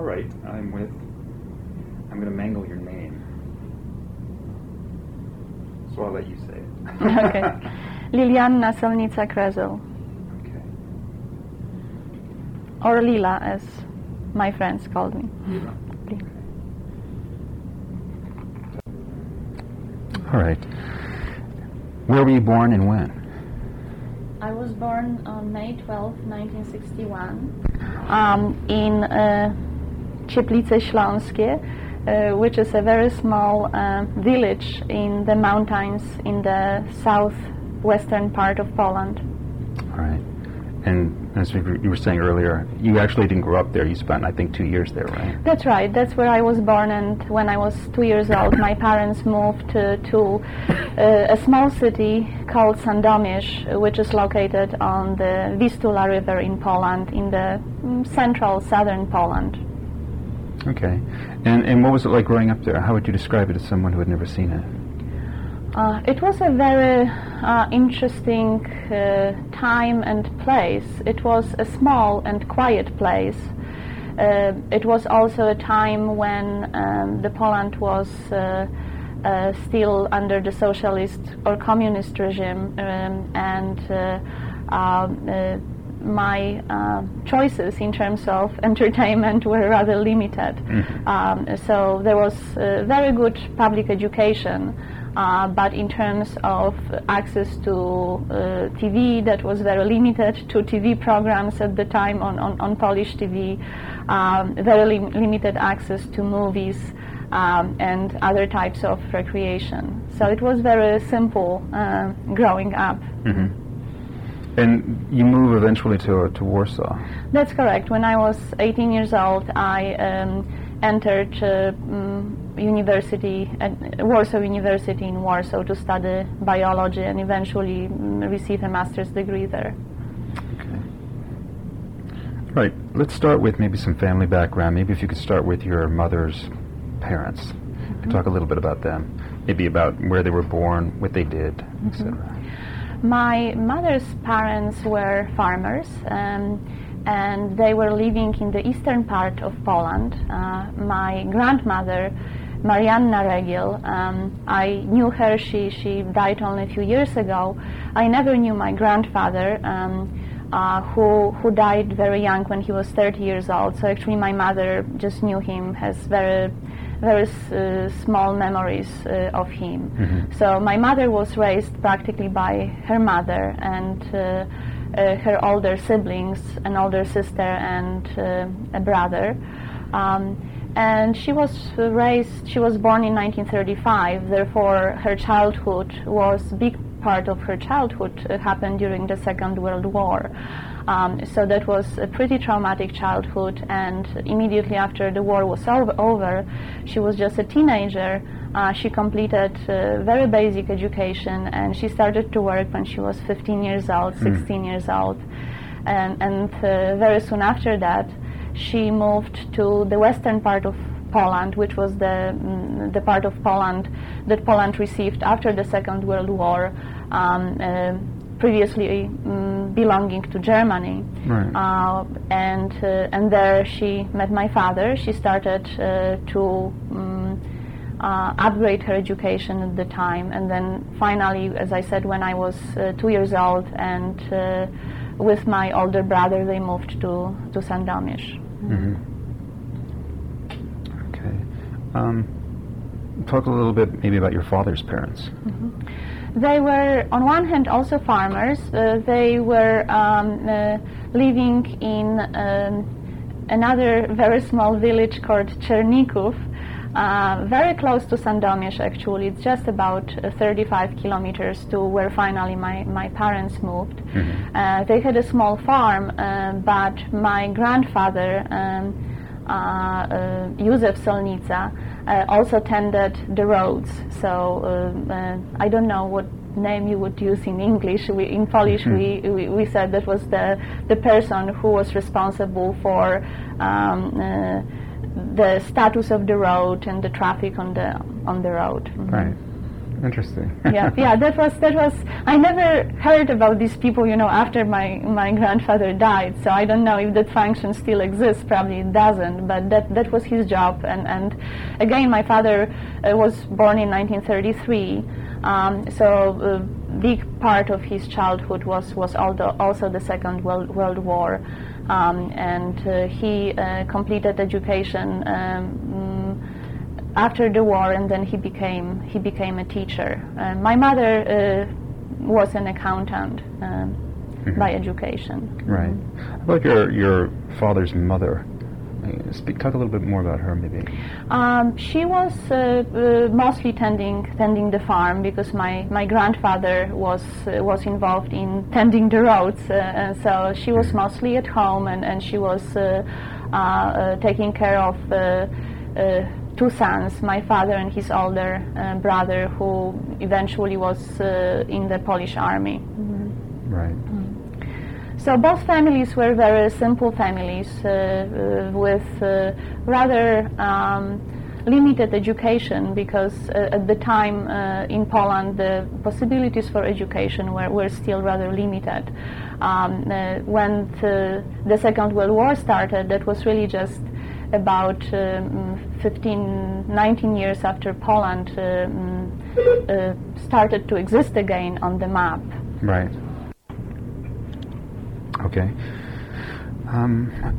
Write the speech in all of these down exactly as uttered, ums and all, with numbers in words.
All right, I'm with, I'm going to mangle your name. So I'll let you say it. Okay. Liliana Selnica Krezel. Okay. Or Lila, as my friends called me. Lila. Lila. All right. Where were you born and when? I was born on May twelfth, nineteen sixty-one, um, in uh, Cieplice Śląskie, uh, which is a very small uh, village in the mountains in the southwestern part of Poland. All right. And as you were saying earlier, you actually didn't grow up there. You spent, I think, two years there, right? That's right. That's where I was born, and when I was two years old, my parents moved to, to uh, a small city called Sandomierz, which is located on the Vistula River in Poland, in the mm, central southern Poland. Okay. And and what was it like growing up there? How would you describe it to someone who had never seen it? Uh, it was a very uh, interesting uh, time and place. It was a small and quiet place. Uh, it was also a time when um, the Poland was uh, uh, still under the socialist or communist regime, um, and uh, uh, uh, my uh, choices in terms of entertainment were rather limited. Mm-hmm. Um, so there was uh, very good public education. Uh, but in terms of access to uh, T V, that was very limited to T V programs at the time on, on, on Polish T V, um, very lim- limited access to movies um, and other types of recreation. So it was very simple uh, growing up. Mm-hmm. And you moved eventually to, to Warsaw. That's correct. When I was eighteen years old, I um, entered uh, um, university at Warsaw University in Warsaw to study biology and eventually um, receive a master's degree there. Okay. Right. Let's start with maybe some family background. Maybe if you could start with your mother's parents. Mm-hmm. Talk a little bit about them. Maybe about where they were born, what they did, mm-hmm. et cetera. My mother's parents were farmers. Um, and they were living in the eastern part of Poland. Uh, my grandmother, Marianna Regiel, um, I knew her, she, she died only a few years ago. I never knew my grandfather, um, uh, who, who died very young when he was thirty years old, so actually my mother just knew him, has very, very uh, small memories uh, of him. Mm-hmm. So my mother was raised practically by her mother and uh, Uh, her older siblings, an older sister and uh, a brother. Um, and she was raised, she was born in nineteen thirty-five, therefore her childhood was, big part of her childhood uh, happened during the Second World War. Um, so that was a pretty traumatic childhood, and immediately after the war was o- over, she was just a teenager. Uh, she completed uh, very basic education, and she started to work when she was fifteen years old, mm. sixteen years old. And, and uh, very soon after that, she moved to the western part of Poland, which was the mm, the part of Poland that Poland received after the Second World War, um, uh, previously um, belonging to Germany. Right. Uh, and uh, and there she met my father. She started uh, to um, uh, upgrade her education at the time, and then finally, as I said, when I was uh, two years old, and uh, with my older brother, they moved to to Sandomierz. Mm-hmm. Okay. Um, talk a little bit maybe about your father's parents. Mm-hmm. They were, on one hand, also farmers. Uh, they were um, uh, living in um, another very small village called Czerników, uh, very close to Sandomierz, actually. It's just about uh, thirty-five kilometers to where finally my, my parents moved. Mm-hmm. Uh, they had a small farm, uh, but my grandfather, um, uh, uh, Józef Selnica, Uh, also tended the roads. So uh, uh, I don't know what name you would use in English. We, in Polish, mm-hmm. we, we we said that was the the person who was responsible for um, uh, the status of the road and the traffic on the on the road. Mm-hmm. Right. Interesting. yeah, yeah. That was that was. I never heard about these people, you know, after my my grandfather died. So I don't know if that function still exists. Probably it doesn't. But that that was his job. And and again, my father uh, was born in nineteen thirty-three. Um, so a big part of his childhood was was also also the Second World World War, um, and uh, he uh, completed education. Um, after the war, and then he became he became a teacher. Uh, my mother uh, was an accountant um, mm-hmm. by education. Right. How about your your father's mother? Speak, talk a little bit more about her, maybe. Um, she was uh, uh, mostly tending tending the farm, because my, my grandfather was uh, was involved in tending the roads, uh, and so she was mostly at home, and, and she was uh, uh, uh, taking care of uh, uh, two sons, my father and his older uh, brother, who eventually was uh, in the Polish army. Mm-hmm. Right. Mm-hmm. So both families were very simple families uh, uh, with uh, rather um, limited education, because uh, at the time uh, in Poland the possibilities for education were, were still rather limited. Um, uh, when the, the Second World War started, that was really just about um, fifteen, nineteen years after Poland um, uh, started to exist again on the map. Right. Okay. Um,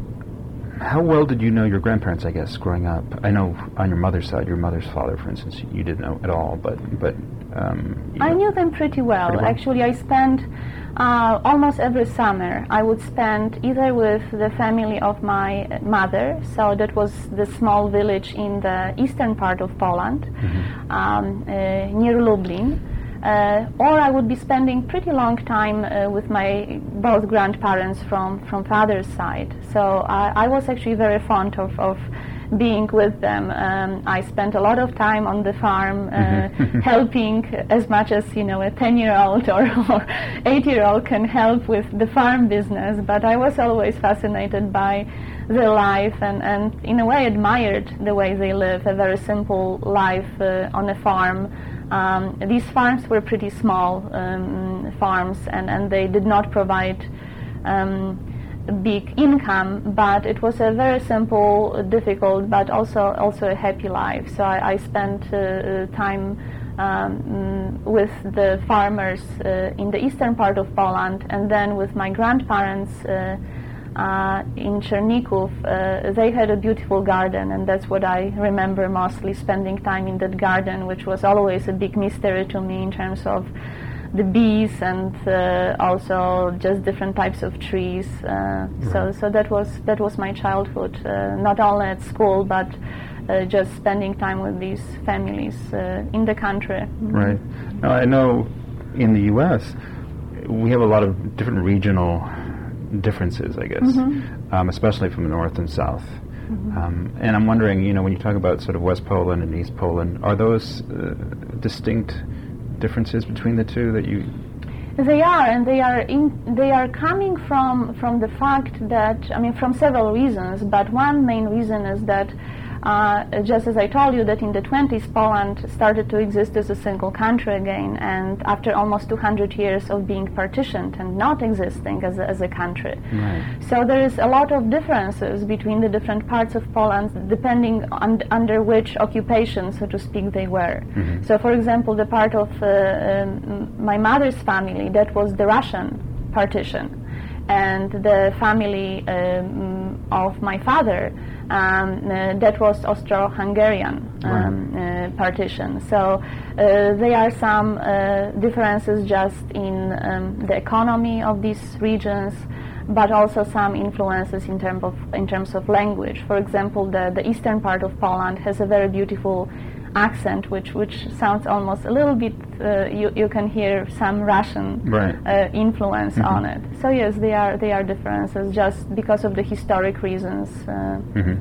how well did you know your grandparents, I guess, growing up? I know on your mother's side, your mother's father, for instance, you didn't know at all, but... but um, I know. knew them pretty well. pretty well. Actually, I spent uh, almost every summer, I would spend either with the family of my mother, so that was the small village in the eastern part of Poland, mm-hmm. um, uh, near Lublin, Uh, or I would be spending pretty long time uh, with my both grandparents from, from father's side. So I, I was actually very fond of, of being with them. Um, I spent a lot of time on the farm, uh, helping as much as, you know, a ten-year-old or, or eight-year-old can help with the farm business. But I was always fascinated by their life, and, and in a way admired the way they live, a very simple life uh, on a farm. Um, these farms were pretty small um, farms, and, and they did not provide um, a big income, but it was a very simple, difficult, but also also a happy life. So I, I spent uh, time um, with the farmers uh, in the eastern part of Poland, and then with my grandparents uh, Uh, in Cherników. Uh, they had a beautiful garden, and that's what I remember mostly, spending time in that garden, which was always a big mystery to me in terms of the bees and uh, also just different types of trees. Uh, right. So, so that was that was my childhood. Uh, not only at school, but uh, just spending time with these families uh, in the country. Right. Now I know in the U S we have a lot of different regional differences, I guess, mm-hmm. um, especially from the north and south. Mm-hmm. Um, and I'm wondering, you know, when you talk about sort of West Poland and East Poland, are those uh, distinct differences between the two that you... They are, and they are in, they are coming from from the fact that, I mean, from several reasons, but one main reason is that Uh, just as I told you that in the twenties Poland started to exist as a single country again, and after almost two hundred years of being partitioned and not existing as a, as a country. Right. So there is a lot of differences between the different parts of Poland depending on under which occupation, so to speak, they were. Mm-hmm. So for example, the part of uh, um, my mother's family, that was the Russian partition, and the family um, of my father, Um, uh, that was Austro-Hungarian um, right. uh, partition. So uh, there are some uh, differences just in um, the economy of these regions, but also some influences in, term of, in terms of language. For example, the, the eastern part of Poland has a very beautiful accent, which which sounds almost a little bit. Uh, you you can hear some Russian right. uh, influence mm-hmm. on it. So yes, they are they are differences just because of the historic reasons. Uh, mm-hmm.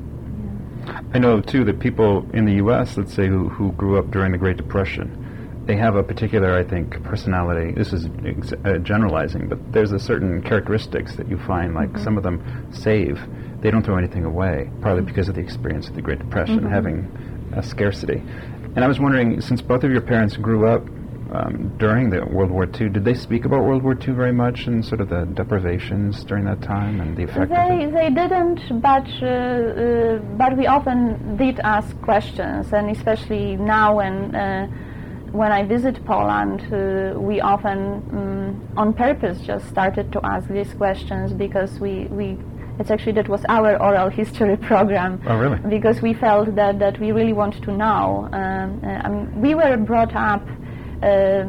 yeah. I know too that people in the U S, let's say, who who grew up during the Great Depression, they have a particular, I think, personality. This is ex- uh, generalizing, but there's a certain characteristics that you find, like mm-hmm. some of them save. They don't throw anything away, partly because of the experience of the Great Depression, mm-hmm. having a scarcity. And I was wondering, since both of your parents grew up um, during the World War Two, did they speak about World War Two very much and sort of the deprivations during that time and the effect They of it? they didn't, but uh, uh, but we often did ask questions, and especially now when uh, when I visit Poland, uh, we often, um, on purpose, just started to ask these questions because we we. It's actually that was our oral history program. Oh, really? Because we felt that, that we really want to know. Um, uh, I mean, we were brought up uh,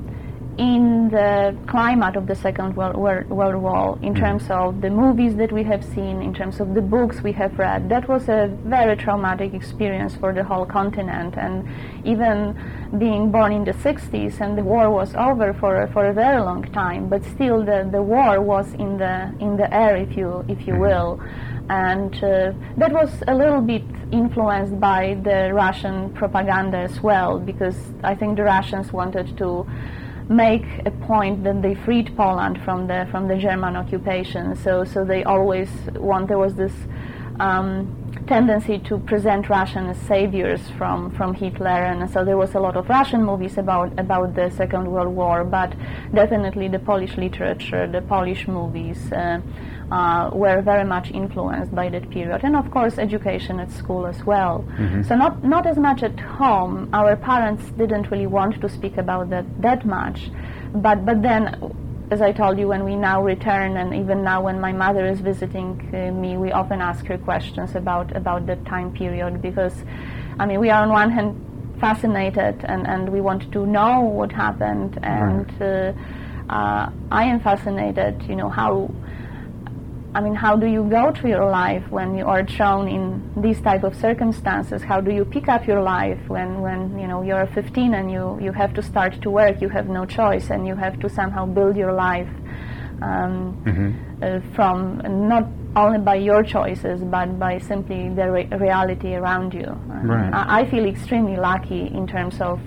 in the climate of the Second World, World, World War, in mm. terms of the movies that we have seen, in terms of the books we have read. That was a very traumatic experience for the whole continent, and even being born in the sixties and the war was over for for a very long time, but still the, the war was in the in the air, if you if you will, and uh, that was a little bit influenced by the Russian propaganda as well, because I think the Russians wanted to make a point that they freed Poland from the from the German occupation. So so they always want there was this um, tendency to present Russians as saviors from, from Hitler, and so there was a lot of Russian movies about about the Second World War, but definitely the Polish literature, the Polish movies uh, uh, were very much influenced by that period, and of course education at school as well. Mm-hmm. So not not as much at home. Our parents didn't really want to speak about that that much, but but then, as I told you, when we now return, and even now when my mother is visiting uh, me, we often ask her questions about, about that time period, because, I mean, we are on one hand fascinated, and, and we want to know what happened, and right. uh, uh, I am fascinated, you know, how, I mean, how do you go through your life when you are thrown in these type of circumstances? How do you pick up your life when, when you know, you're fifteen and you, you have to start to work, you have no choice, and you have to somehow build your life um, mm-hmm. uh, from not only by your choices, but by simply the re- reality around you. Right. I, I feel extremely lucky in terms of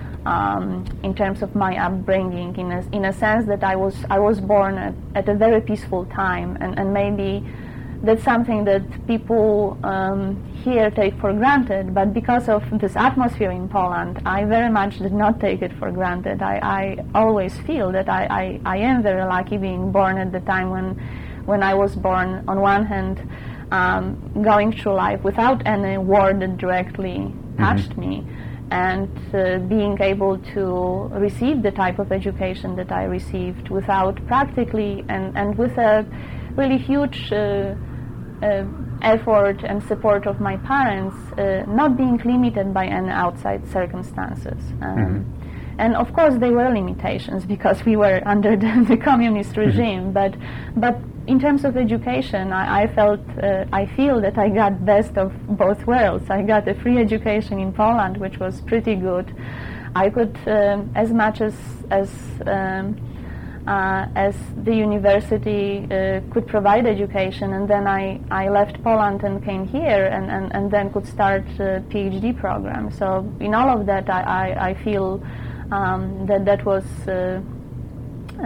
Um, in terms of my upbringing, in a, in a sense that I was I was born at, at a very peaceful time, and, and maybe that's something that people um, here take for granted, but because of this atmosphere in Poland, I very much did not take it for granted. I, I always feel that I, I, I am very lucky being born at the time when, when I was born, on one hand, um, going through life without any war that directly touched mm-hmm. me, and uh, being able to receive the type of education that I received without practically and, and with a really huge uh, uh, effort and support of my parents, uh, not being limited by any outside circumstances. Um, mm-hmm. And of course there were limitations because we were under the, the communist regime, mm-hmm. but but in terms of education, I, I felt, uh, I feel that I got best of both worlds. I got a free education in Poland, which was pretty good. I could, um, as much as as um, uh, as the university uh, could provide education, and then I, I left Poland and came here, and, and, and then could start a PhD program. So in all of that, I, I, I feel um, that that was. Uh, Uh,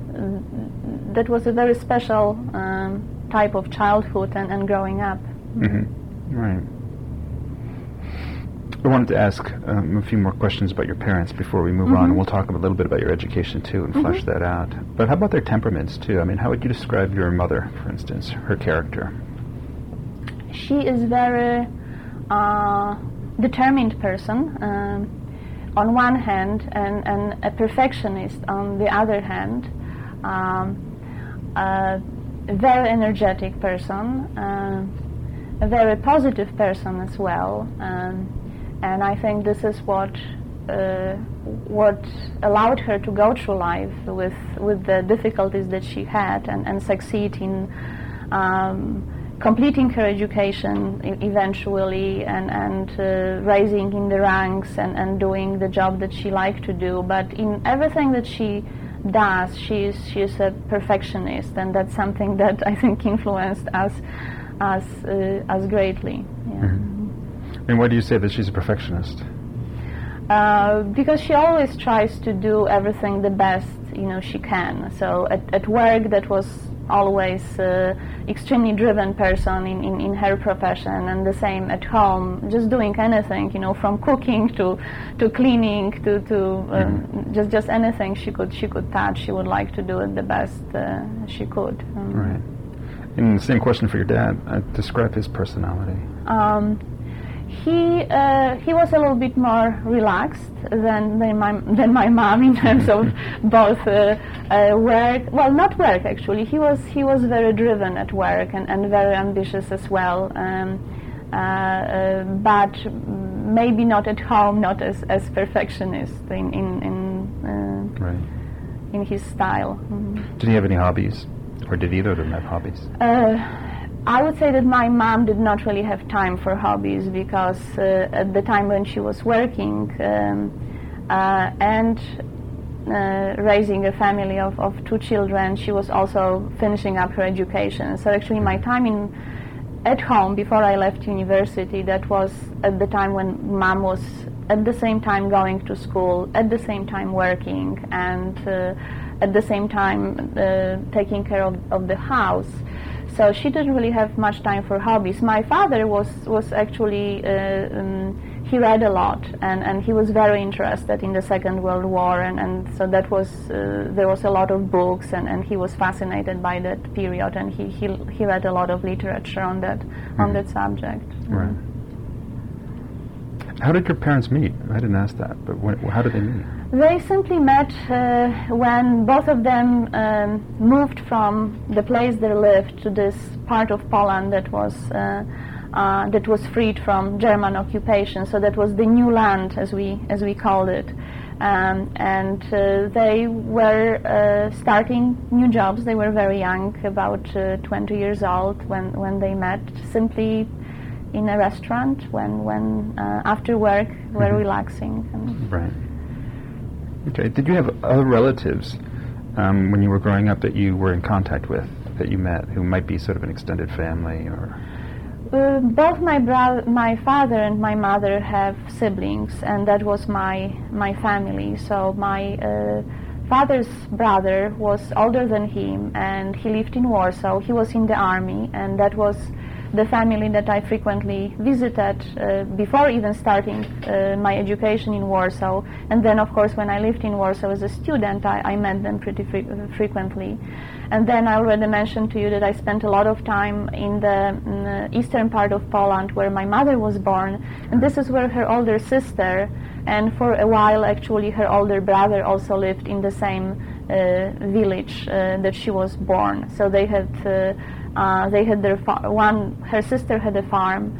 that was a very special um, type of childhood and, and growing up. Mm-hmm. Right. I wanted to ask um, a few more questions about your parents before we move mm-hmm. on. We'll talk a little bit about your education too and mm-hmm. flesh that out. But how about their temperaments too? I mean, how would you describe your mother, for instance, her character? She is very uh, determined person. Um, on one hand, and, and a perfectionist on the other hand, um, a very energetic person, uh, a very positive person as well, um, and I think this is what uh, what allowed her to go through life with with the difficulties that she had and, and succeed in um, completing her education e- eventually and, and uh, rising in the ranks and, and doing the job that she liked to do. But in everything that she does, she is, she is a perfectionist, and that's something that I think influenced us us, uh, us greatly. Yeah. Mm-hmm. And why do you say that she's a perfectionist? Uh, because she always tries to do everything the best, you know, she can. So at, at work, that was always uh, extremely driven person in, in, in her profession, and the same at home, just doing anything, you know, from cooking to to cleaning to, to um, mm-hmm. just just anything she could she could touch. She would like to do it the best uh, she could. Um, right. And the same question for your dad. Uh, describe his personality. Um, He uh, he was a little bit more relaxed than than my than my mom in terms of both uh, uh, work. Well, not work actually. He was he was very driven at work and, and very ambitious as well. Um, uh, uh, but maybe not at home, not as, as perfectionist in in in, uh, right. in his style. Mm-hmm. Did he have any hobbies, or did either of them have hobbies? Uh, I would say that my mom did not really have time for hobbies because uh, at the time when she was working um, uh, and uh, raising a family of, of two children, she was also finishing up her education. So actually my time in at home before I left university, that was at the time when mom was at the same time going to school, at the same time working, and uh, at the same time uh, taking care of, of the house. So she didn't really have much time for hobbies. My father was was actually uh, um, he read a lot, and, and he was very interested in the Second World War, and, and so that was uh, there was a lot of books, and, and he was fascinated by that period, and he he, he read a lot of literature on that mm-hmm. on that subject. Right. How did your parents meet? I didn't ask that, but when, how did they meet? They simply met uh, when both of them um, moved from the place they lived to this part of Poland that was uh, uh, that was freed from German occupation. So that was the new land, as we as we called it, um, and uh, they were uh, starting new jobs. They were very young, about uh, twenty years old, when when they met. Simply in a restaurant when when uh, after work were mm-hmm. relaxing. And right. Okay. Did you have other relatives um, when you were growing up that you were in contact with, that you met, who might be sort of an extended family, or? Uh, both my brother, my father, and my mother have siblings, and that was my my family. So my uh, father's brother was older than him, and he lived in Warsaw. He was in the army, and that was the family that I frequently visited uh, before even starting uh, my education in Warsaw. And then, of course, when I lived in Warsaw as a student, I, I met them pretty fre- frequently. And then I already mentioned to you that I spent a lot of time in the mm, eastern part of Poland where my mother was born. And this is where her older sister, and for a while, actually, her older brother also lived in the same uh, village uh, that she was born. So they had... Uh, Uh, they had their fa- one. Her sister had a farm,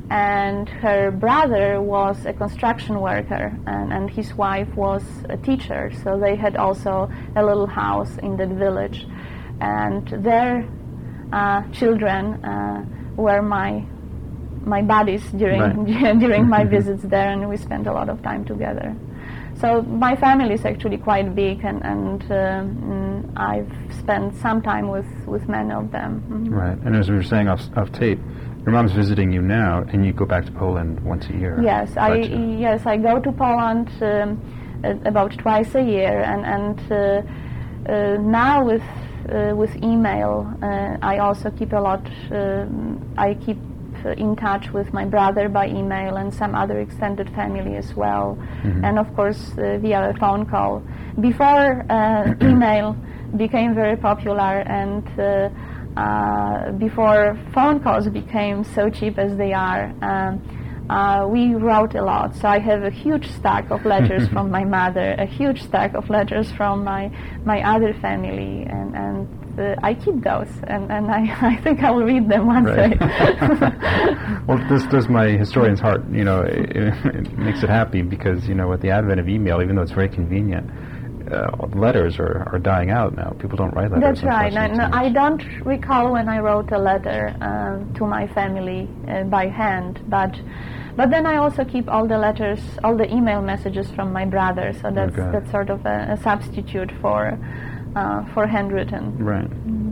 and her brother was a construction worker, and, and his wife was a teacher. So they had also a little house in that village, and their uh, children uh, were my my buddies during right. during my visits there, and we spent a lot of time together. So my family is actually quite big, and, and um, I've spent some time with, with many of them. Mm-hmm. Right. And as we were saying off, off tape, your mom's visiting you now, and you go back to Poland once a year. Yes, I yes I go to Poland um, about twice a year, and and uh, uh, now with uh, with email, uh, I also keep a lot. Uh, I keep in touch with my brother by email and some other extended family as well, mm-hmm. and of course uh, via a phone call. Before uh, email became very popular, and uh, uh, before phone calls became so cheap as they are, um, uh, we wrote a lot. So I have a huge stack of letters from my mother, a huge stack of letters from my my other family, and and Uh, I keep those, and, and I, I think I will read them one right. day. Well, this does my historian's heart, you know, it, it makes it happy, because, you know, with the advent of email, even though it's very convenient, uh, letters are, are dying out now. People don't write letters. That's right. No, no, I don't recall when I wrote a letter uh, to my family uh, by hand, but but then I also keep all the letters, all the email messages from my brother, so that's, okay. that's sort of a, a substitute for Uh, for handwritten. Right. Mm-hmm.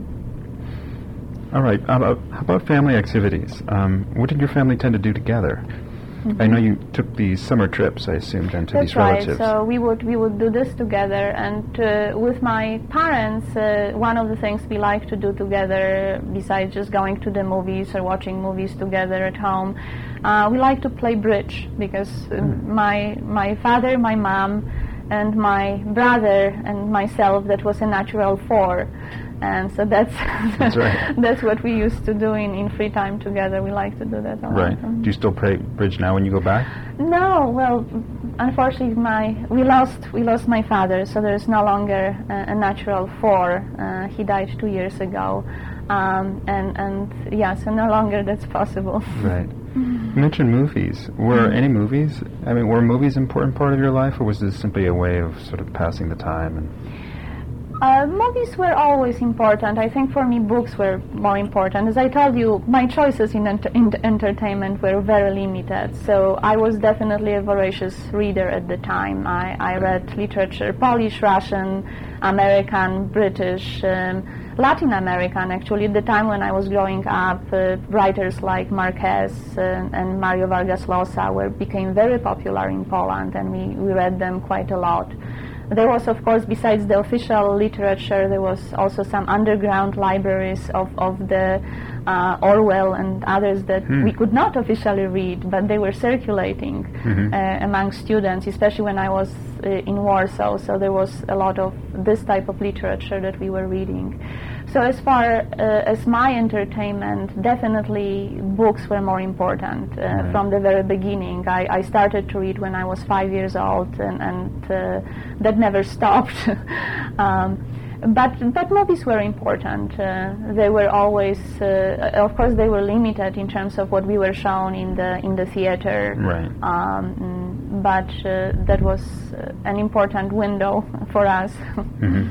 All right. How about, how about family activities? Um, what did your family tend to do together? Mm-hmm. I know you took these summer trips, I assume, then to That's these right. relatives. So we would we would do this together, and uh, with my parents, uh, one of the things we like to do together, besides just going to the movies or watching movies together at home, uh, we like to play bridge, because uh, Mm. my my father, my mom, and my brother and myself, that was a natural four. And so that's That's right. that's what we used to do in, in free time together. We like to do that a lot. Right. Do you still play bridge now when you go back? No, well, unfortunately, my we lost we lost my father, so there's no longer a, a natural four. Uh, he died two years ago, um, and and yeah, so no longer that's possible. Right. You mentioned movies. Were any movies? I mean, were movies an important part of your life, or was this simply a way of sort of passing the time? And Uh, movies were always important. I think for me books were more important. As I told you, my choices in, ent- in entertainment were very limited. So I was definitely a voracious reader at the time. I, I read literature, Polish, Russian, American, British, um, Latin American. Actually, at the time when I was growing up, uh, writers like Marquez uh, and Mario Vargas Llosa were became very popular in Poland, and we, we read them quite a lot. There was, of course, besides the official literature, there was also some underground libraries of, of the uh, Orwell and others that Hmm. we could not officially read, but they were circulating Mhm. uh, among students, especially when I was uh, in Warsaw. So there was a lot of this type of literature that we were reading. So as far uh, as my entertainment, definitely books were more important uh, Right. from the very beginning. I, I started to read when I was five years old, and, and uh, that never stopped. um, but but movies were important. Uh, they were always, uh, of course, they were limited in terms of what we were shown in the in the theater. Right. Um, but uh, that was uh, an important window for us. Mhm.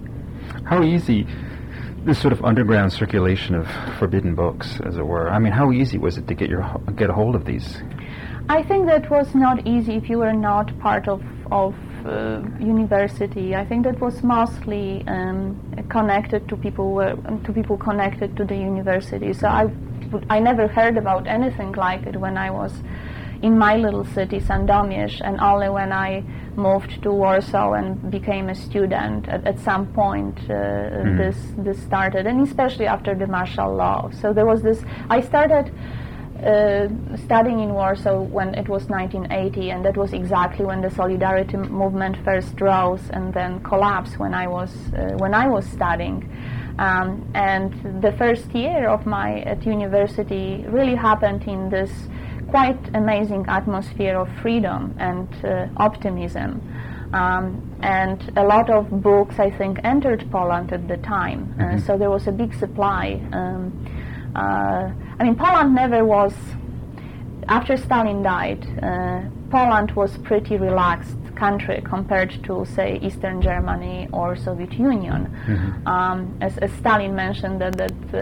How easy, this sort of underground circulation of forbidden books, as it were, I mean, how easy was it to get your get a hold of these? I think that was not easy if you were not part of of uh, university. I think that was mostly um, connected to people were, to people connected to the university. So I would- I never heard about anything like it when I was in my little city, Sandomierz, and only when I moved to Warsaw and became a student at, at some point uh, Mhm. this this started, and especially after the martial law. So there was this. I started uh, studying in Warsaw when it was nineteen eighty, and that was exactly when the Solidarity movement first rose and then collapsed when I was uh, when I was studying. Um, and the first year of my at university really happened in this quite amazing atmosphere of freedom and uh, optimism. Um, and a lot of books, I think, entered Poland at the time. Uh, Mhm. so there was a big supply. Um, uh, I mean, Poland never was, after Stalin died, uh, Poland was pretty relaxed country compared to, say, Eastern Germany or Soviet Union. Mhm. Um, as, as Stalin mentioned, that, that uh,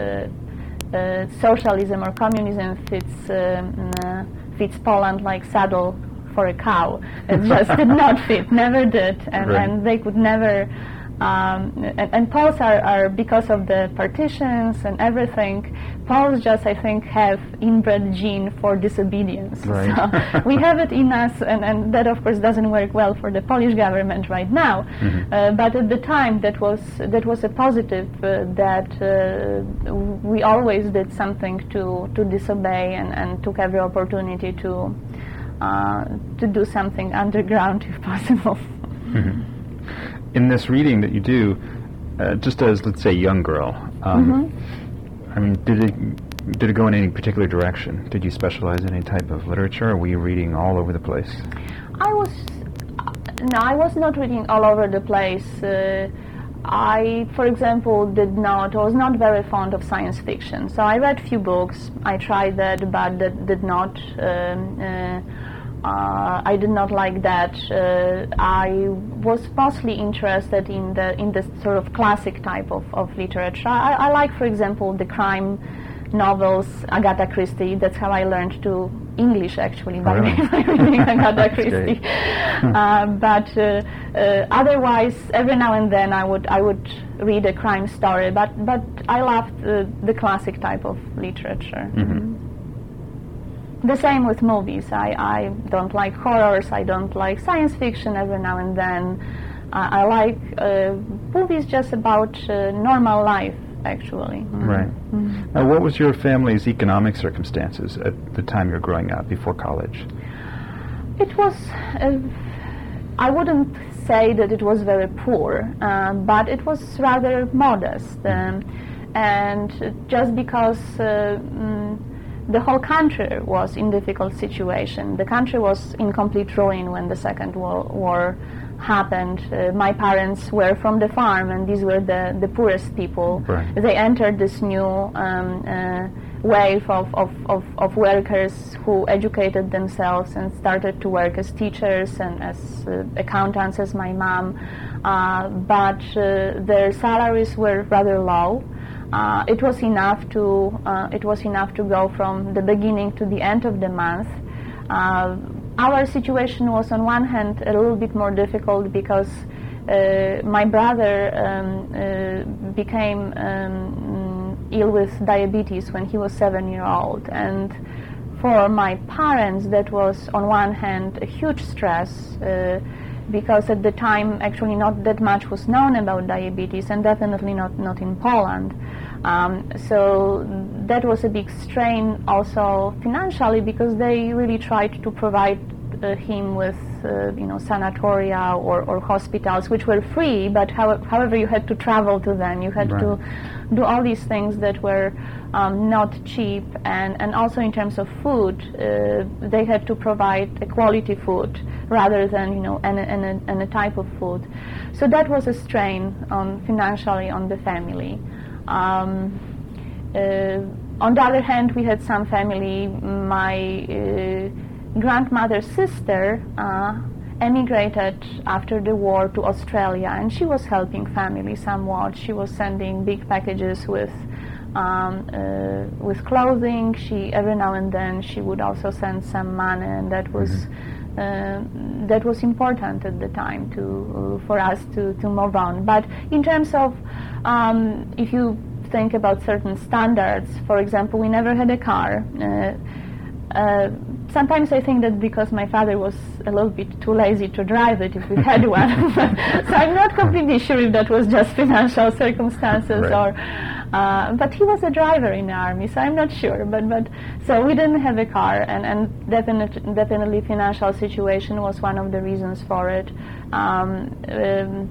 uh, socialism or communism fits um, uh, fits Poland like saddle for a cow. It just did not fit, never did, and, Right. and they could never. Um, and, and Poles are, are, because of the partitions and everything, Poles just, I think, have inbred gene for disobedience. Right. So we have it in us, and, and that, of course, doesn't work well for the Polish government right now. Mhm. Uh, but at the time, that was that was a positive, uh, that uh, we always did something to, to disobey and, and took every opportunity to uh, to do something underground if possible. Mhm. In this reading that you do, uh, just as, let's say, a young girl, um, Mhm. I mean, did it did it go in any particular direction? Did you specialize in any type of literature, or were you reading all over the place? I was no, I was not reading all over the place. Uh, I, for example, did not was not very fond of science fiction. So I read few books. I tried that, but that did not. Um, uh, uh, I did not like that. Uh, I was mostly interested in the in the sort of classic type of, of literature. I, I like, for example, the crime novels, Agatha Christie. That's how I learned to English, actually, by, Really? by reading Agatha That's Christie. great. uh, but uh, uh, otherwise, every now and then, I would I would read a crime story. But but I loved uh, the classic type of literature. Mhm. the same with movies. I, I don't like horrors. I don't like science fiction every now and then. Uh, I like uh, movies just about uh, normal life, actually. Mm. Right. Mm. Now, what was your family's economic circumstances at the time you were growing up, before college? It was, uh, I wouldn't say that it was very poor, uh, but it was rather modest. Um, and just because uh, mm, the whole country was in difficult situation, the country was in complete ruin when the Second World War happened. Uh, my parents were from the farm, and these were the, the poorest people. Right. They entered this new um, uh, wave of, of, of, of workers who educated themselves and started to work as teachers and as uh, accountants, as my mom. Uh, but uh, their salaries were rather low. Uh, it was enough to uh, it was enough to go from the beginning to the end of the month. Uh, Our situation was on one hand a little bit more difficult because uh, my brother um, uh, became um, ill with diabetes when he was seven years old, and for my parents that was on one hand a huge stress uh, because at the time actually not that much was known about diabetes, and definitely not, not in Poland. Um, so that was a big strain also financially, because they really tried to provide uh, him with uh, you know sanatoria or, or hospitals which were free, but how, however you had to travel to them, you had right. to do all these things that were um, not cheap, and, and also in terms of food uh, they had to provide a quality food rather than you know any, any, any type of food. So that was a strain on financially on the family. Um, uh, on the other hand, we had some family. My uh, grandmother's sister uh, emigrated after the war to Australia, and she was helping family somewhat. She was sending big packages with um, uh, with clothing. She every now and then she would also send some money, and that was mm-hmm. uh, that was important at the time to uh, for us to, to move on. But in terms of um, if you think about certain standards, for example, we never had a car. Uh, uh, sometimes I think that because my father was a little bit too lazy to drive it if we had one. So I'm not completely sure if that was just financial circumstances right. or uh, but he was a driver in the army, so I'm not sure. But but so we didn't have a car, and, and definitely definitely financial situation was one of the reasons for it. Um, um,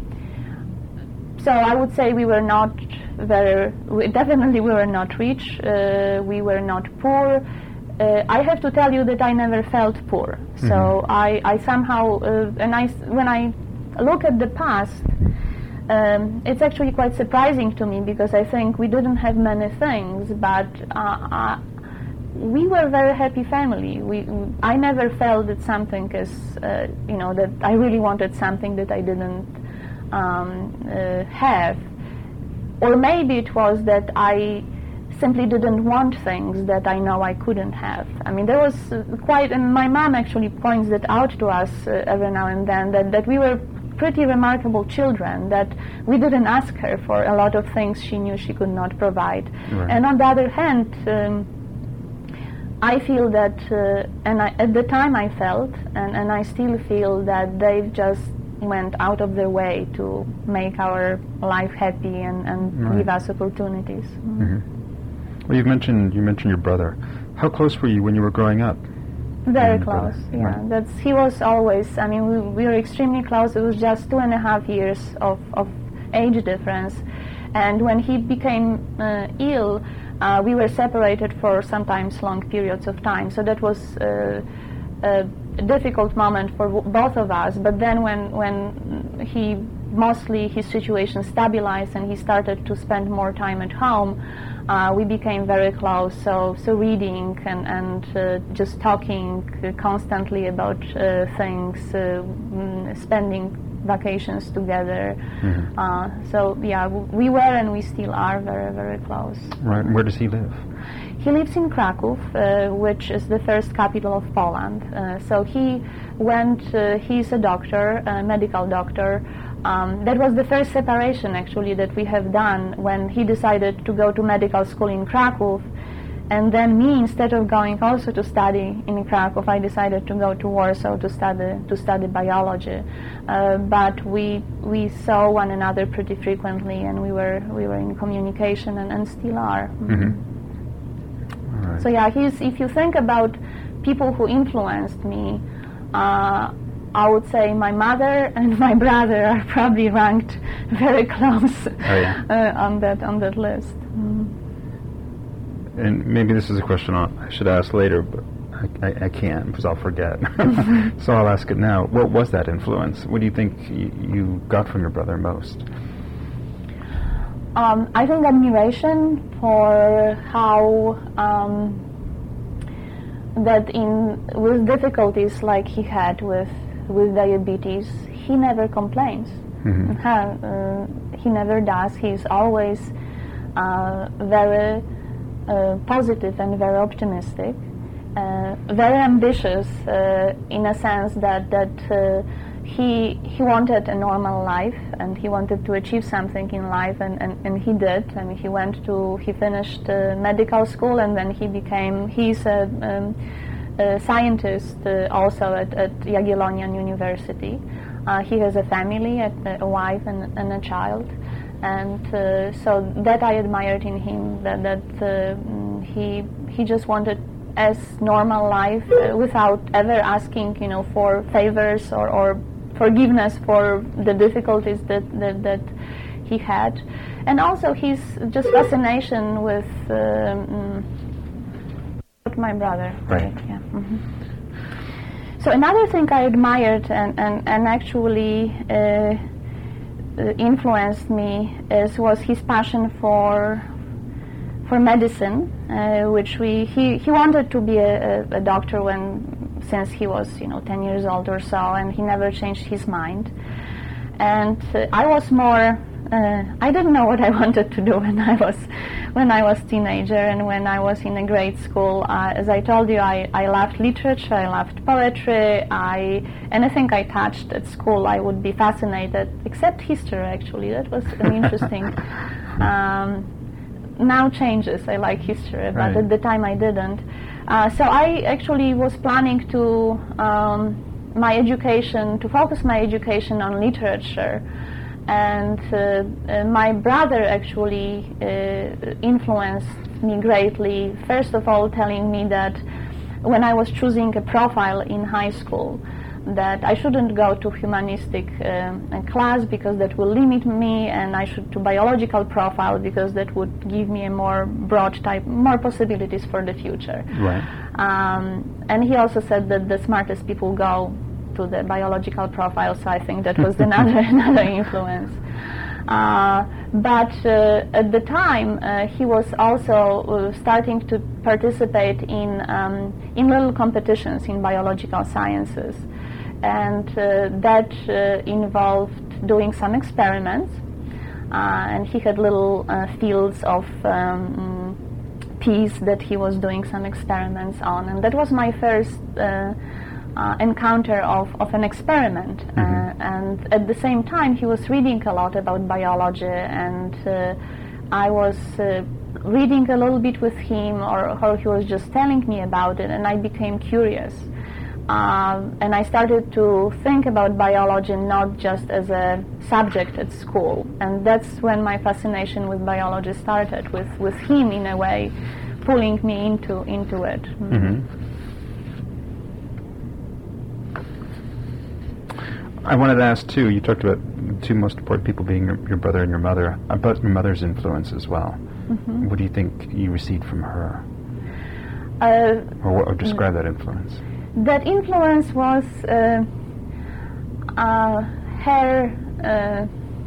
so I would say we were not very we, definitely we were not rich. Uh, we were not poor. Uh, I have to tell you that I never felt poor. Mm-hmm. So I, I somehow, uh, and I, when I look at the past, um, it's actually quite surprising to me, because I think we didn't have many things, but uh, uh, we were a very happy family. We, I never felt that something is, uh, you know, that I really wanted something that I didn't um, uh, have. Or maybe it was that I simply didn't want things that I know I couldn't have. I mean, there was uh, quite, and my mom actually points that out to us uh, every now and then, that, that we were pretty remarkable children, that we didn't ask her for a lot of things she knew she could not provide. Right. And on the other hand, um, I feel that, uh, and I, at the time I felt, and, and I still feel that they've just went out of their way to make our life happy and, and right. give us opportunities. Mm-hmm. Well, you mentioned you mentioned your brother. How close were you when you were growing up? Very you close. Yeah, right. that's he was always. I mean, we, we were extremely close. It was just two and a half years of, of age difference, and when he became uh, ill, uh, we were separated for sometimes long periods of time. So that was uh, a difficult moment for w- both of us. But then, when when he mostly his situation stabilized and he started to spend more time at home, Uh, we became very close, so so reading and, and uh, just talking uh, constantly about uh, things, uh, mm, spending vacations together. Mm-hmm. Uh, so yeah, w- we were and we still are very, very close. Right, and where does he live? He lives in Kraków, uh, which is the first capital of Poland. Uh, so he went, uh, he's a doctor, a medical doctor. Um, that was the first separation, actually, that we have done when he decided to go to medical school in Kraków. And then me, instead of going also to study in Krakow, I decided to go to Warsaw to study to study biology. Uh, but we we saw one another pretty frequently, and we were we were in communication, and, and still are. Mm-hmm. All right. So yeah, he's. If you think about people who influenced me, uh, I would say my mother and my brother are probably ranked very close oh, yeah. uh, on that on that list. Mm. And maybe this is a question I'll, I should ask later, but I, I, I can't because I'll forget. So I'll ask it now. What was that influence? What do you think y- you got from your brother most? Um, I think admiration for how um, that in with difficulties like he had with with diabetes, he never complains. Mm-hmm. Uh, he never does. He's always uh, very uh, positive and very optimistic, uh, very ambitious uh, in a sense that that uh, he he wanted a normal life and he wanted to achieve something in life, and, and, and he did. And he went to he finished uh, medical school, and then he became he's a, um, a scientist uh, also at, at Jagiellonian University. Uh, he has a family, a, a wife, and, and a child, and uh, so that I admired in him. That that uh, he he just wanted as normal life uh, without ever asking, you know, for favors or, or forgiveness for the difficulties that, that that he had, and also his just fascination with um, my brother. Right. Yeah. Mm-hmm. So another thing I admired and, and, and actually uh, uh, influenced me is was his passion for for medicine, uh, which we he, he wanted to be a, a, a doctor when since he was you know ten years old or so, and he never changed his mind. And uh, I was more uh, I didn't know what I wanted to do when I was when I was teenager and when I was in a grade school. Uh, as I told you, I, I loved literature, I loved poetry, I anything I touched at school I would be fascinated, except history actually. That was an interesting um, now changes. I like history, but right. at the time I didn't. Uh, so I actually was planning to um, my education, to focus my education on literature. And uh, uh, my brother actually uh, influenced me greatly, first of all telling me that when I was choosing a profile in high school, that I shouldn't go to humanistic uh, class because that will limit me, and I should to biological profile because that would give me a more broad type, more possibilities for the future. Right. Um, and he also said that the smartest people go to the biological profile, so I think that was another another influence. Uh, but uh, at the time, uh, he was also uh, starting to participate in um, in little competitions in biological sciences, and uh, that uh, involved doing some experiments. Uh, and he had little uh, fields of um, peas that he was doing some experiments on, and that was my first Uh, Uh, encounter of, of an experiment. Mm-hmm. uh, and at the same time he was reading a lot about biology, and uh, I was uh, reading a little bit with him, or, or he was just telling me about it, and I became curious. Uh, and I started to think about biology not just as a subject at school, and that's when my fascination with biology started, with, with him in a way pulling me into, into it. Mm-hmm. Mm-hmm. I wanted to ask, too, you talked about the two most important people being your, your brother and your mother, about your mother's influence as well. Mm-hmm. What do you think you received from her? Uh, or, or describe that influence. That influence was uh, uh, her uh,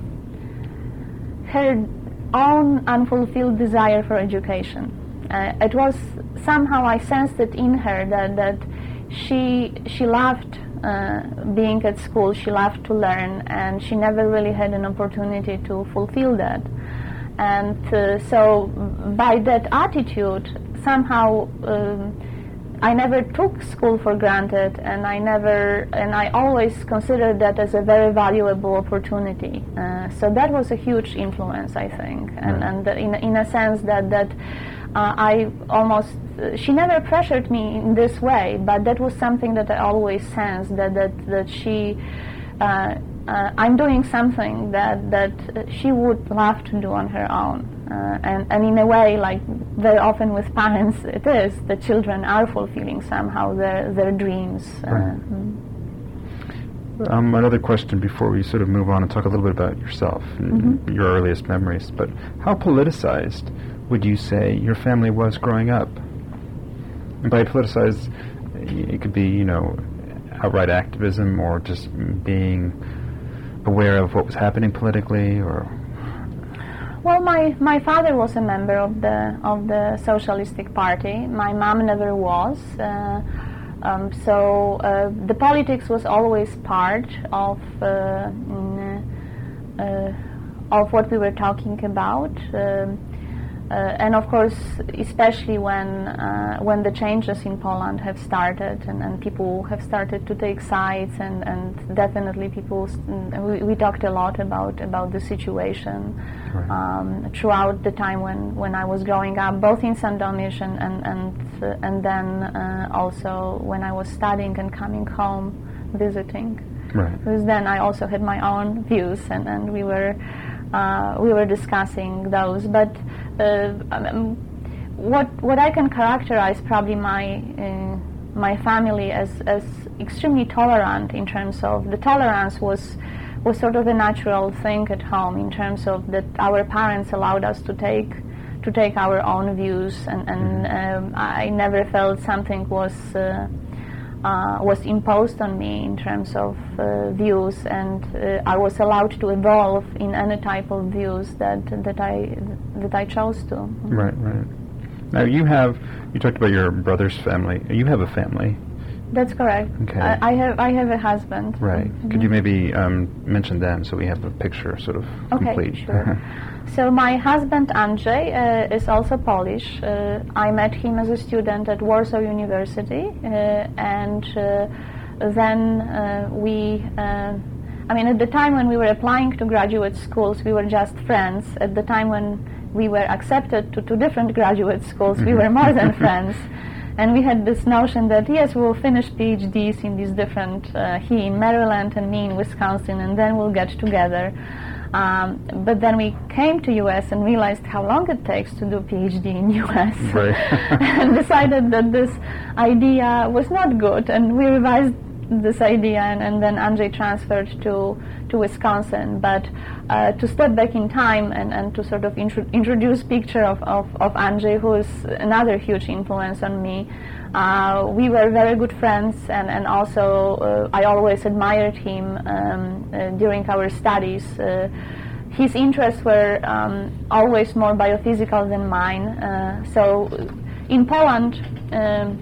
her own unfulfilled desire for education. Uh, it was somehow I sensed it in her that, that she she loved Uh, being at school, she loved to learn, and she never really had an opportunity to fulfill that. And uh, so by that attitude, somehow um, I never took school for granted, and I never, and I always considered that as a very valuable opportunity. Uh, so that was a huge influence, I think, and, right. and in, in a sense that, that uh, I almost, uh, she never pressured me in this way, but that was something that I always sensed, that, that, that she, uh, uh, I'm doing something that, that she would love to do on her own. Uh, and, and in a way, like very often with parents, it is, the children are fulfilling somehow their, their dreams. Uh, right. Um, another question before we sort of move on and talk a little bit about yourself and mm-hmm. your earliest memories, but how politicized would you say your family was growing up? And by politicized, it could be, you know, outright activism or just being aware of what was happening politically, or... Well, my, my father was a member of the of the Socialistic Party. My mom never was. Uh, um, so uh, the politics was always part of uh, mm, uh, of what we were talking about. Um, Uh, and of course, especially when uh, when the changes in Poland have started, and, and people have started to take sides, and, and definitely people, st- we, we talked a lot about, about the situation right. um, throughout the time when, when I was growing up, both in Sandomierz and and and, uh, and then uh, also when I was studying and coming home visiting. Right. Because then I also had my own views, and, and we were uh, we were discussing those, but. Uh, um, what what I can characterize probably my uh, my family as as extremely tolerant in terms of the tolerance was was sort of a natural thing at home, in terms of that our parents allowed us to take to take our own views, and, and um, I never felt something was uh, uh, was imposed on me in terms of uh, views, and uh, I was allowed to evolve in any type of views that that I that I chose to. Right, right. Now you have, you talked about your brother's family. You have a family. That's correct. Okay. I, I have I have a husband. Right. Mm-hmm. Could you maybe um, mention them so we have a picture sort of okay, complete? Sure. So my husband Andrzej uh, is also Polish. Uh, I met him as a student at Warsaw University, uh, and uh, then uh, we. Uh, I mean, at the time when we were applying to graduate schools, we were just friends. At the time when we were accepted to two different graduate schools, we were more than friends. And we had this notion that, yes, we will finish PhDs in these different, uh, he in Maryland and me in Wisconsin, and then we'll get together. Um, but then we came to U S and realized how long it takes to do PhD in U S Right. and decided that this idea was not good, and we revised this idea, and, and then Andrzej transferred to, to Wisconsin. But uh, to step back in time and, and to sort of intro- introduce picture of, of, of Andrzej, who is another huge influence on me, uh, we were very good friends, and, and also uh, I always admired him um, uh, during our studies. Uh, his interests were um, always more biophysical than mine. Uh, so in Poland, um,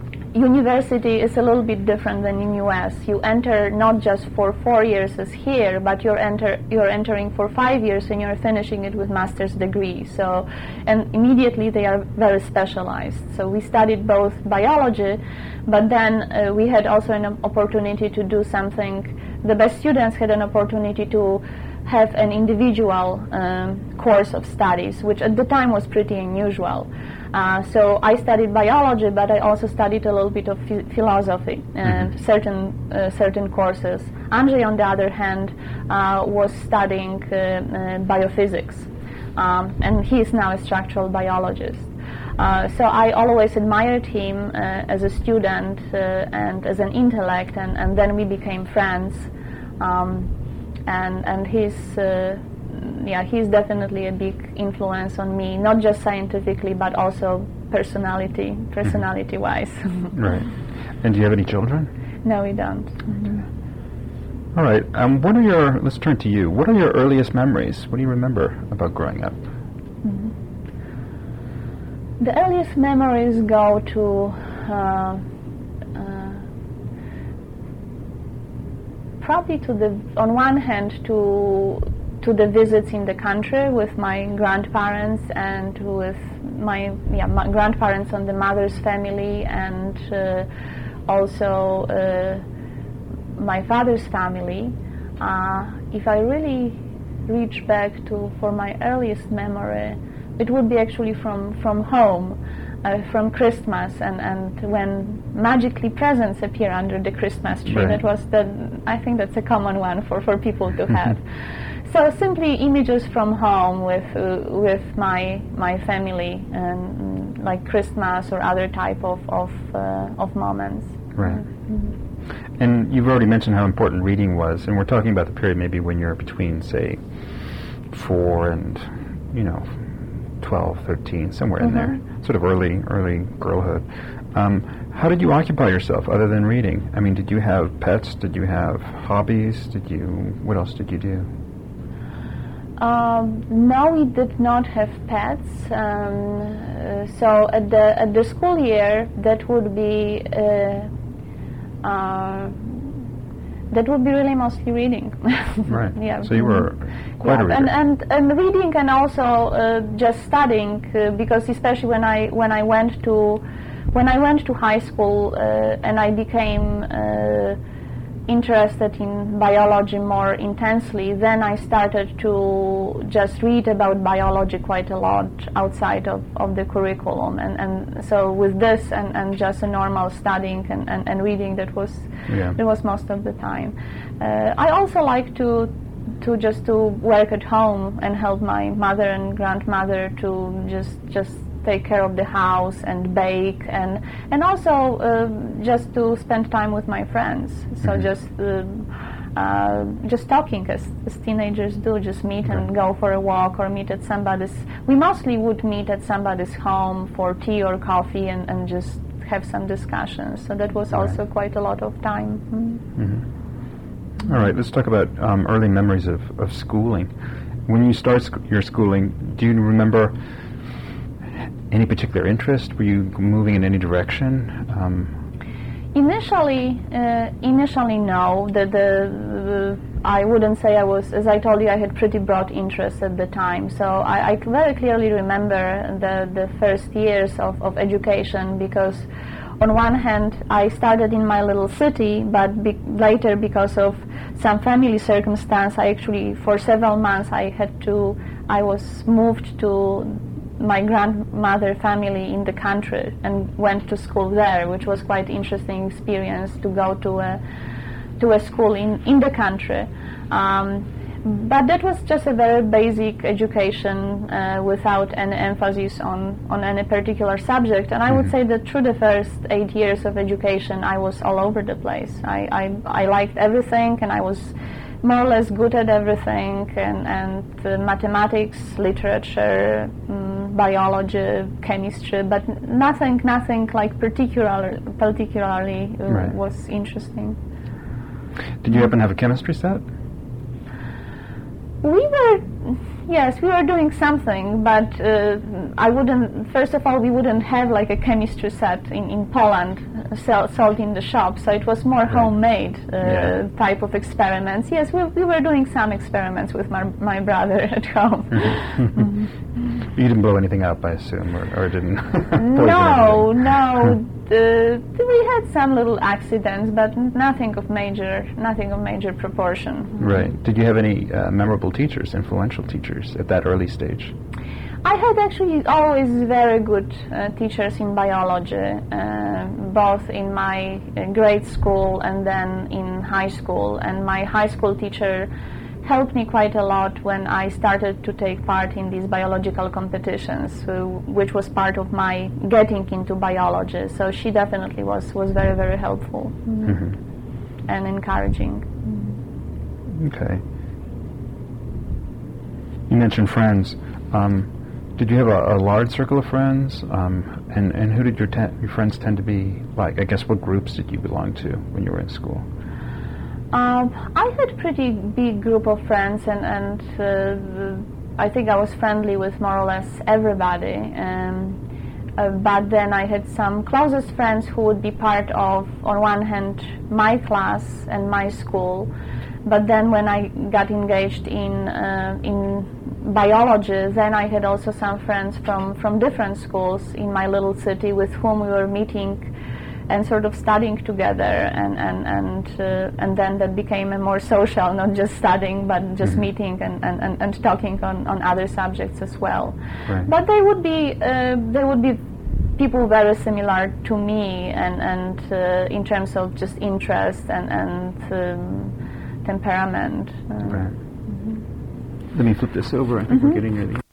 university is a little bit different than in U S. You enter not just for four years as here, but you're enter you're entering for five years and you're finishing it with master's degree. So, and immediately they are very specialized. So we studied both biology, but then uh, we had also an opportunity to do something. The best students had an opportunity to have an individual um, course of studies, which at the time was pretty unusual. Uh, so I studied biology, but I also studied a little bit of ph- philosophy and mm-hmm. certain uh, certain courses. Andrzej, on the other hand, uh, was studying uh, uh, biophysics, um, and he is now a structural biologist. Uh, so I always admired him uh, as a student uh, and as an intellect, and, and then we became friends. Um, and and he's uh, yeah he's definitely a big influence on me, not just scientifically but also personality personality mm-hmm. wise. Right. And do you have any children? No, we don't. Mm-hmm. All right. Um, what are your? Let's turn to you. What are your earliest memories? What do you remember about growing up? Mm-hmm. The earliest memories go to. Uh, Probably to the, on one hand, to to the visits in the country with my grandparents and with my yeah my grandparents on the mother's family, and uh, also uh, my father's family. Uh, if I really reach back to for my earliest memory, it would be actually from from home, uh, from Christmas, and, and when magically presents appear under the Christmas tree. Right. That was the, I think that's a common one for, for people to have. So simply images from home with uh, with my my family, and like Christmas or other type of of, uh, of moments. Right. Mm-hmm. And you've already mentioned how important reading was, and we're talking about the period maybe when you're between, say, four and, you know, twelve, thirteen, somewhere in Mm-hmm. there, sort of early, early girlhood. Um, how did you occupy yourself other than reading? I mean, did you have pets? Did you have hobbies? Did you, what else did you do? Um, no, we did not have pets. Um, uh, so at the at the school year, that would be uh, uh, that would be really mostly reading. Right. Yeah. So you were quite yeah, a reader. and, and and reading, and also uh, just studying, uh, because especially when I when I went to when I went to high school uh, and I became uh, interested in biology more intensely, then I started to just read about biology quite a lot outside of, of the curriculum, and, and so with this and, and just a normal studying and, and, and reading, that was Yeah. that was most of the time. Uh, I also like to to just to work at home and help my mother and grandmother to just just take care of the house and bake, and and also uh, just to spend time with my friends. So Mhm. just uh, uh, just talking as, as teenagers do, just meet and go for a walk or meet at somebody's. We mostly would meet at somebody's home for tea or coffee and, and just have some discussions. So that was Right. also quite a lot of time. Mm. Mm-hmm. All right, let's talk about um, early memories of, of schooling. When you start sc- your schooling, do you remember any particular interest? Were you moving in any direction? Um, Initially, uh, initially no. The, the, the I wouldn't say I was. As I told you, I had pretty broad interests at the time. So I, I very clearly remember the the first years of, of education, because on one hand I started in my little city, but be- later, because of some family circumstance, I actually for several months I had to. I was moved to my grandmother family in the country and went to school there, which was quite interesting experience to go to a to a school in, in the country. Um, but that was just a very basic education uh, without any emphasis on, on any particular subject. And I would say that through the first eight years of education, I was all over the place. I, I, I liked everything, and I was more or less good at everything, and, and uh, mathematics, literature, um, biology, chemistry, but nothing, nothing like particular, particularly uh, Right. was interesting. did you happen to have a chemistry set? We were, yes, we were doing something, but uh, I wouldn't, first of all, we wouldn't have like a chemistry set in, in Poland uh, sell, sold in the shop, so it was more Right. homemade uh, Yeah. type of experiments. Yes, we, we were doing some experiments with my, my brother at home. You didn't blow anything up, I assume, or, or didn't poison No, anything. no. Uh, we had some little accidents, but nothing of major, nothing of major proportion. Right. Did you have any uh, memorable teachers, influential teachers at that early stage? I had actually always very good uh, teachers in biology, uh, both in my uh, grade school and then in high school. And my high school teacher helped me quite a lot when I started to take part in these biological competitions, uh, which was part of my getting into biology. So she definitely was, was very, very helpful Mm-hmm. and encouraging. Okay. You mentioned friends. Um, did you have a, a large circle of friends? Um, and, and who did your, te- your friends tend to be like? I guess what groups did you belong to when you were in school? Um, I had pretty big group of friends, and, and uh, I think I was friendly with more or less everybody. Um, uh, but then I had some closest friends who would be part of, on one hand, my class and my school. But then when I got engaged in uh, in biology, then I had also some friends from, from different schools in my little city with whom we were meeting and sort of studying together, and and and uh, and then that became a more social, not just studying, but just Mhm. meeting and, and, and, and talking on, on other subjects as well. Right. But they would be uh, they would be people very similar to me, and and uh, in terms of just interest and and um, temperament. Uh, Right. Let me flip this over. I think we're getting ready.